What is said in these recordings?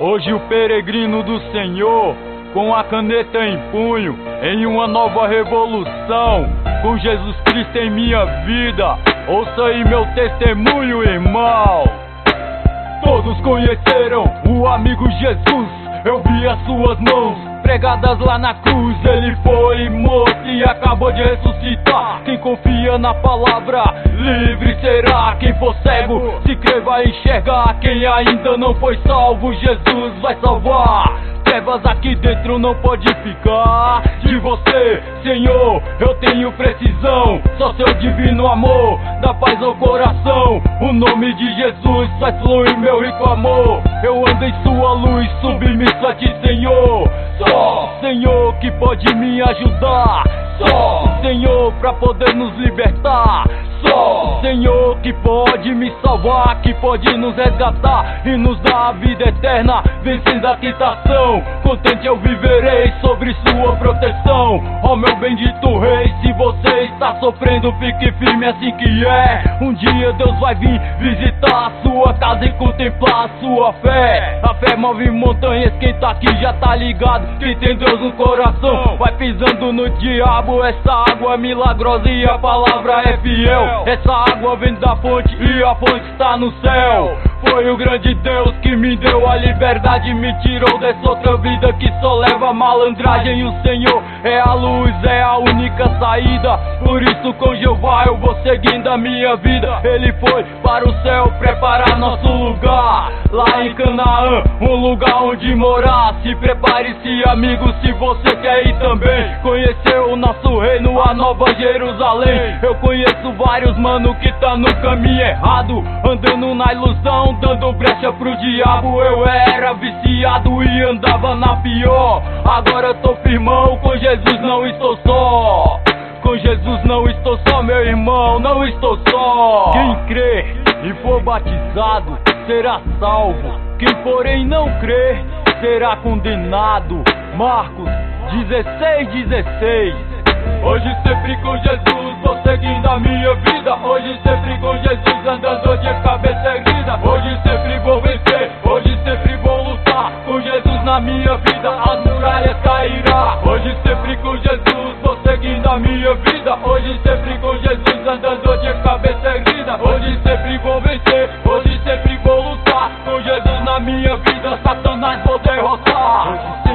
Hoje o peregrino do Senhor, com a caneta em punho, em uma nova revolução, com Jesus Cristo em minha vida. Ouça aí meu testemunho, irmão. Todos conheceram o amigo Jesus, eu vi as suas mãos pregadas lá na cruz. Ele foi morto e acabou de ressuscitar. Quem confia na palavra, livre será. Quem for cego, se crê vai enxergar. Quem ainda não foi salvo, Jesus vai salvar. Trevas aqui dentro não pode ficar. De você, Senhor, eu tenho precisão. Só seu divino amor dá paz ao coração. O nome de Jesus faz fluir meu rico amor. Eu ando em sua luz, submisso a ti, Senhor. Só Senhor que pode me ajudar. Só Senhor pra poder nos libertar. Só Senhor que pode me salvar, que pode nos resgatar e nos dar a vida eterna, vencendo a tentação. Contente eu viverei sobre sua proteção. Ó meu bendito rei, se você está sofrendo, fique firme assim que é. Um dia Deus vai vir visitar a sua casa e contemplar a sua fé. A fé move montanhas, quem tá aqui já tá ligado. Quem tem Deus no coração vai pisando no diabo. Essa água é milagrosa e a palavra é fiel. Essa água vem da fonte e a fonte está no céu. Foi o grande Deus que me deu a liberdade, me tirou dessa outra vida que só leva malandragem. O Senhor é a luz, é a única saída. Por isso com Jeová eu vou seguindo a minha vida. Ele foi para o céu preparar nosso lugar, lá em Canaã, um lugar onde morar. Se prepare-se, amigo, se você quer ir também conhecer o nosso reino, a Nova Jerusalém. Eu conheço vários mano que tá no caminho errado, andando na ilusão, dando brecha pro diabo. Eu era viciado e andava na pior. Agora tô firmão, com Jesus não estou só. Com Jesus não estou só, meu irmão, não estou só. Quem crê e for batizado será salvo. Quem porém não crê será condenado. Marcos 16:16. Hoje sempre com Jesus, vou seguindo a minha vida. Hoje sempre com Jesus, andando de cabeça erguida. Hoje sempre vou vencer, hoje sempre vou lutar. Com Jesus na minha vida, as muralhas cairá. Hoje sempre com Jesus, vou seguindo a minha vida. Hoje sempre com Jesus, andando de cabeça erguida. Hoje sempre vou vencer, hoje sempre vou lutar. Com Jesus na minha vida, Satanás vou derrotar.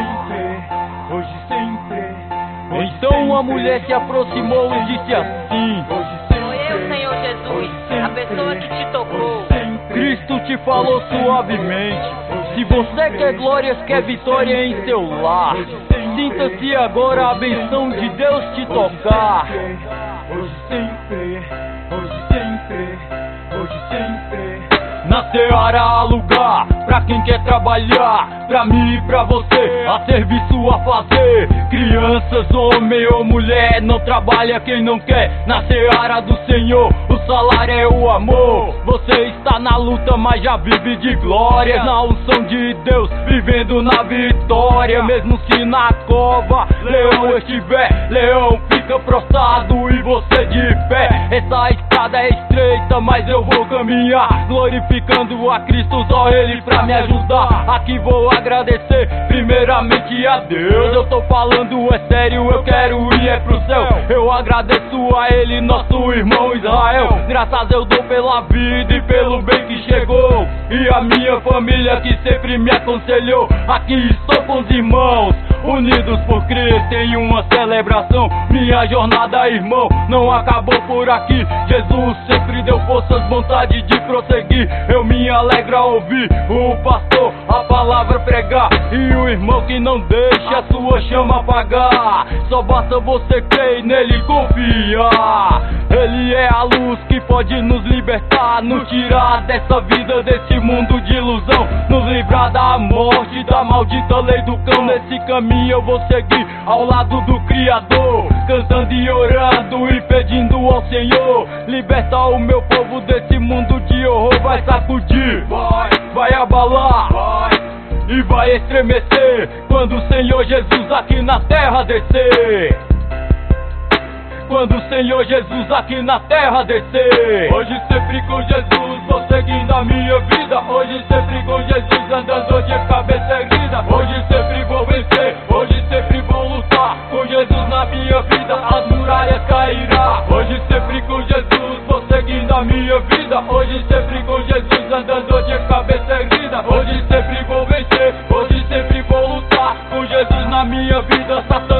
Hoje sempre. Então uma mulher se aproximou e disse assim: sou eu, Senhor Jesus, a pessoa que te tocou. Cristo te falou suavemente. Se você quer glórias, quer vitória em seu lar, sinta-se agora a benção de Deus te tocar. Hoje sempre. Na seara há lugar pra quem quer trabalhar, pra mim e pra você, há serviço a fazer. Crianças, homem ou mulher, não trabalha quem não quer. Na seara do Senhor, o salário é o amor. Você está na luta, mas já vive de glória, na unção de Deus, vivendo na vitória. Mesmo se na cova leão estiver, leão fica prostrado e você de pé. Essa estrada é estreita, mas eu vou caminhar, glorificando a Cristo, só Ele pra me ajudar. Aqui vou agradecer primeiramente a Deus. Eu tô falando é sério, eu quero ir pro céu. Eu agradeço a Ele, nosso irmão Israel. Graças eu dou pela vida e pelo bem que chegou, e a minha família que sempre me aconselhou. Aqui estou com os irmãos, unidos por Cristo em uma celebração. Minha jornada, irmão, não acabou por aqui. Jesus sempre deu forças, vontade de prosseguir. Eu me alegro a ouvir o pastor a palavra pregar, e o irmão que não deixa a sua chama apagar. Só basta você crer e nele confiar. Ele é a luz que pode nos libertar, nos tirar dessa vida, desse mundo de ilusão, nos livrar da morte, da maldita lei do cão. Nesse caminho eu vou seguir ao lado do Criador, cantando e orando e pedindo ao Senhor. Libertar o meu povo desse mundo de horror. Vai sacudir, vai abalar, e vai estremecer quando o Senhor Jesus aqui na terra descer. quando o Senhor Jesus aqui na terra descer. Hoje sempre com Jesus, vou seguindo a minha vida. Hoje sempre com Jesus, andando de cabeça erguida. Hoje sempre vou vencer, hoje sempre vou lutar. Com Jesus na minha vida, as muralhas cairão. Hoje sempre com Jesus, vou seguindo a minha vida. Hoje sempre com Jesus, andando de cabeça erguida. Hoje sempre vou vencer, hoje sempre vou lutar. Com Jesus na minha vida,